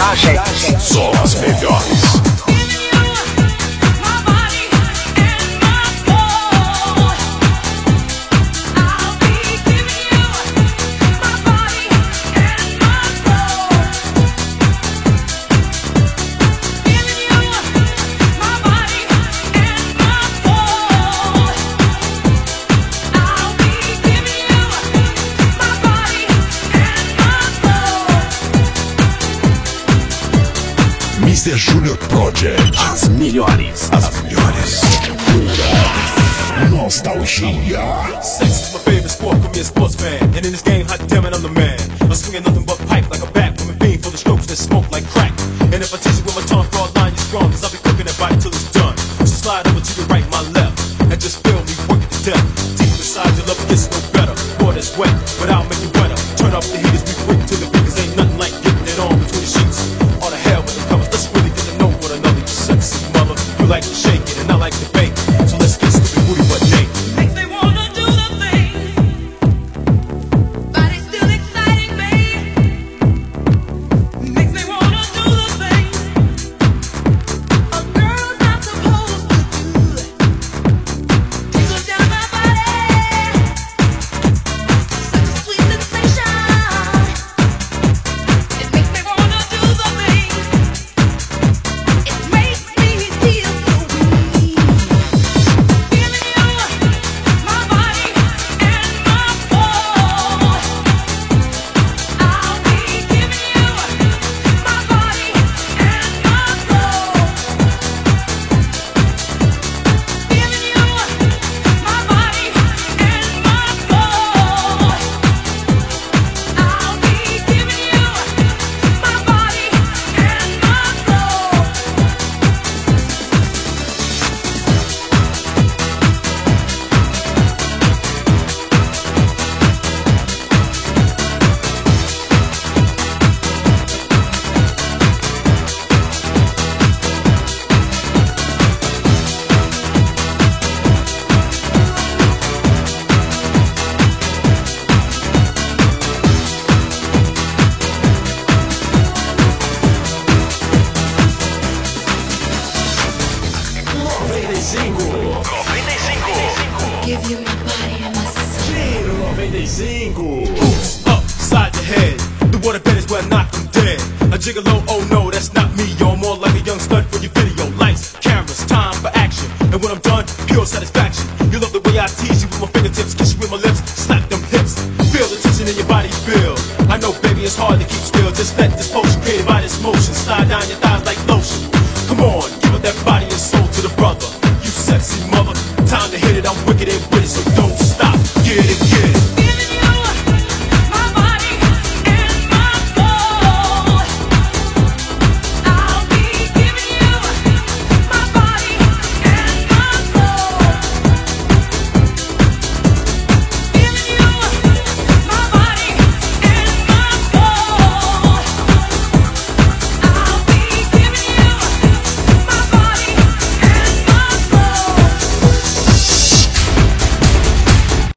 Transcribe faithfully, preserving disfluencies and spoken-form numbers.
mixagem. Só as melhores. mister Junior Project. As melhores. As melhores. Nostalgia. Sex is my favorite sport, call me a sports fan. And in this game, hot damn it, I'm the man. I'm swinging nothing but pipe like a bat. From a bean full of strokes that smoke like crack. And if I teach you with my tongue, for all line, you're strong. Cause I'll be cooking that body till it's done. So slide over to your right, my left. And just feel me work it to death. Deep inside your love, it gets no better. More that's wet, but I'll make you wetter. Turn up the heat as we quick to the beat. Cause ain't nothing like getting it on between the sheets. All the hell with the covers. Let's really get to know one another. You sexy mother. You like to shake it and I like to bake. So let's get stupid booty butt naked. noventa e cinco. Oops, upside your head. The water bed is where I knock them dead. A gigolo, oh no, that's not me. You're more like a young stud for your video. Lights, cameras, time for action. And when I'm done, pure satisfaction. You love the way I tease you with my fingertips, kiss you with my lips, slap them hips. Feel the tension in your body, feel. I know, baby, it's hard to keep still. Just let this potion created by this motion slide down your thigh.